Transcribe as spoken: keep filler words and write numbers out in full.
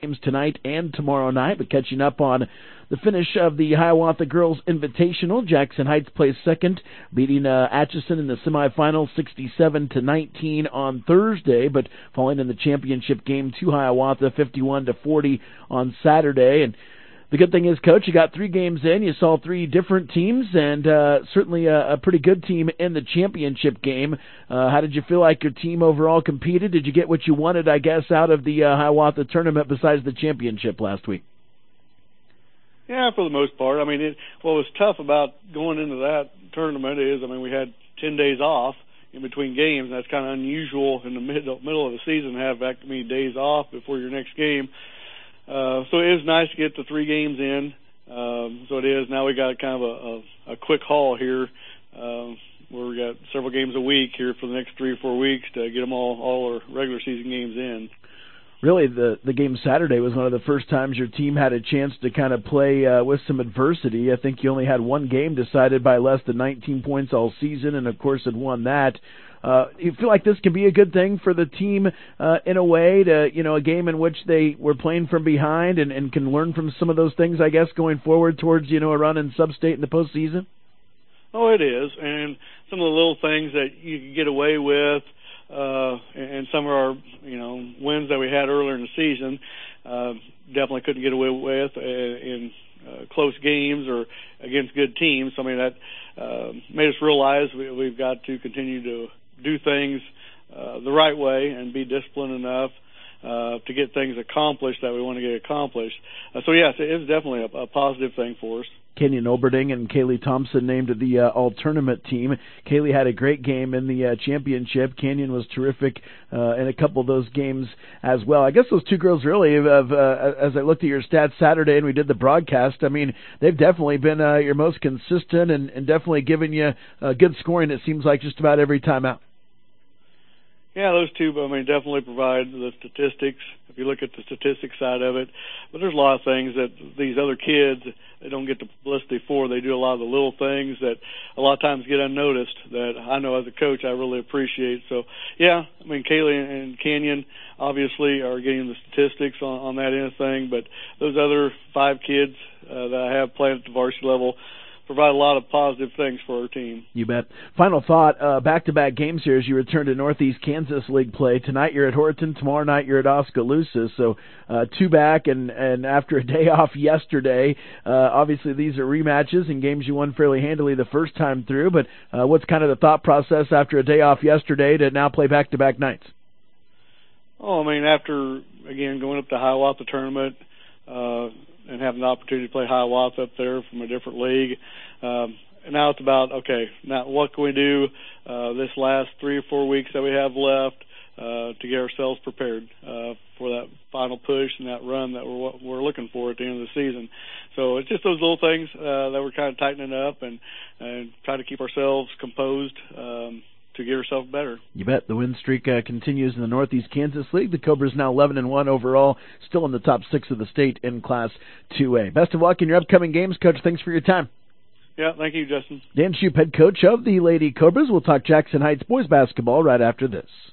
games tonight and tomorrow night, but catching up on the finish of the Hiawatha Girls Invitational. Jackson Heights plays second, beating uh, Atchison in the semifinals sixty-seven to nineteen on Thursday, but falling in the championship game to Hiawatha fifty-one to forty on Saturday. And the good thing is, Coach, you got three games in. You saw three different teams, and uh, certainly a, a pretty good team in the championship game. Uh, how did you feel like your team overall competed? Did you get what you wanted, I guess, out of the uh, Hiawatha tournament besides the championship last week? Yeah, for the most part. I mean, it, what was tough about going into that tournament is, I mean, we had ten days off in between games, and that's kind of unusual in the middle, middle of the season to have that many days off before your next game. Uh, so it is nice to get the three games in. Um, so it is. Now we got kind of a, a, a quick haul here, uh, where we got several games a week here for the next three or four weeks to get them all, all our regular season games in. Really, the, the game Saturday was one of the first times your team had a chance to kind of play uh, with some adversity. I think you only had one game decided by less than nineteen points all season, and of course had won that. Uh, you feel like this can be a good thing for the team uh, in a way, to, you know, a game in which they were playing from behind and, and can learn from some of those things, I guess, going forward towards, you know, a run in sub-state in the postseason? Oh, it is. And some of the little things that you can get away with, uh, and some of our, you know, wins that we had earlier in the season, uh, definitely couldn't get away with uh, in uh, close games or against good teams. I mean, that uh, made us realize we, we've got to continue to do things uh, the right way and be disciplined enough uh, to get things accomplished that we want to get accomplished. Uh, so, yes, it is definitely a, a positive thing for us. Kenyon Oberding and Kaylee Thompson named to the uh, all-tournament team. Kaylee had a great game in the uh, championship. Kenyon was terrific uh, in a couple of those games as well. I guess those two girls really, have, uh, as I looked at your stats Saturday and we did the broadcast, I mean, they've definitely been uh, your most consistent and, and definitely given you uh, good scoring, it seems like, just about every time out. Yeah, those two, I mean, definitely provide the statistics, if you look at the statistics side of it. But there's a lot of things that these other kids, they don't get the publicity for. They do a lot of the little things that a lot of times get unnoticed that I know as a coach I really appreciate. So, yeah, I mean, Kaylee and Kenyon obviously are getting the statistics on, on that end of thing. But those other five kids uh, that I have playing at the varsity level provide a lot of positive things for our team. You bet. Final thought, uh, back-to-back games here as you return to Northeast Kansas League play. Tonight you're at Horton, tomorrow night you're at Oskaloosa, so uh, two back, and, and after a day off yesterday, uh, obviously these are rematches and games you won fairly handily the first time through, but uh, what's kind of the thought process after a day off yesterday to now play back-to-back nights? Oh, I mean, after, again, going up to Hiawatha tournament, uh, and having the opportunity to play Hiawatha up there from a different league. Um, and now it's about, okay, now what can we do uh, this last three or four weeks that we have left uh, to get ourselves prepared uh, for that final push and that run that we're, we're looking for at the end of the season. So it's just those little things uh, that we're kind of tightening up and, and trying to keep ourselves composed um, to get ourselves better. You bet. The win streak uh, continues in the Northeast Kansas League. The Cobras now eleven and one overall, still in the top six of the state in Class two A. Best of luck in your upcoming games, Coach. Thanks for your time. Yeah, thank you, Justin. Dan Shoup, head coach of the Lady Cobras. We'll talk Jackson Heights boys basketball right after this.